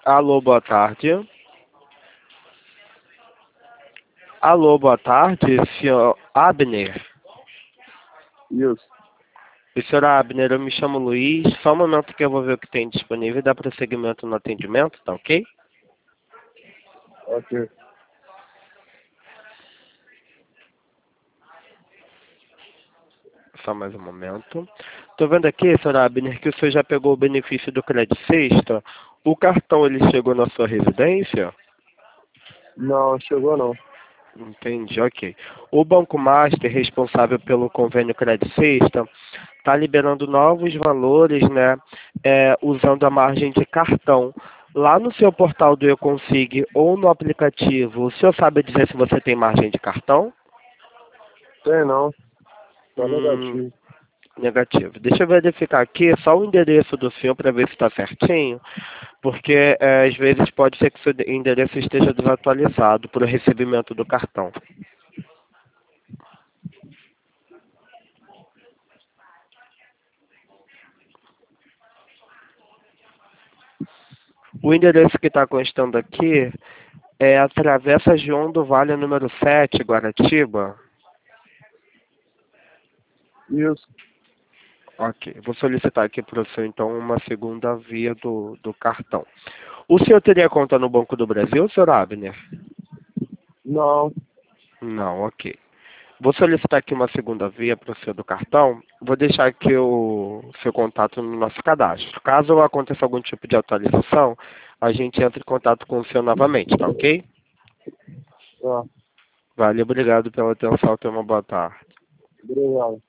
Alô, boa tarde. Alô, boa tarde, senhor Abner. Isso. O senhor Abner, eu me chamo Luiz. Só um momento que eu vou ver o que tem disponível e dar prosseguimento no atendimento, tá ok? Ok. Só mais um momento. Tô vendo aqui, senhor Abner, que o senhor já pegou o benefício do Credit Sexta. O cartão, ele chegou na sua residência? Não, chegou não. Entendi, ok. O Banco Master, responsável pelo convênio Credit Sexta, está liberando novos valores, né, usando a margem de cartão. Lá no seu portal do Eu ou no aplicativo, o senhor sabe dizer se você tem margem de cartão? Tem não. Tá Hum, negativo. negativo. Deixa eu verificar aqui só o endereço do senhor para ver se está certinho, porque às vezes pode ser que o seu endereço esteja desatualizado para o recebimento do cartão. O endereço que está constando aqui é a Travessa João do Vale, número 7, Guaratiba. Isso. Ok, vou solicitar aqui para o senhor, então, uma segunda via do cartão. O senhor teria conta no Banco do Brasil, senhor Abner? Não. Não, ok. Vou solicitar aqui uma segunda via para o senhor do cartão. Vou deixar aqui o seu contato no nosso cadastro. Caso aconteça algum tipo de atualização, a gente entra em contato com o senhor novamente, tá ok? Tá. Vale, obrigado pela atenção. Tenha uma boa tarde. Obrigado.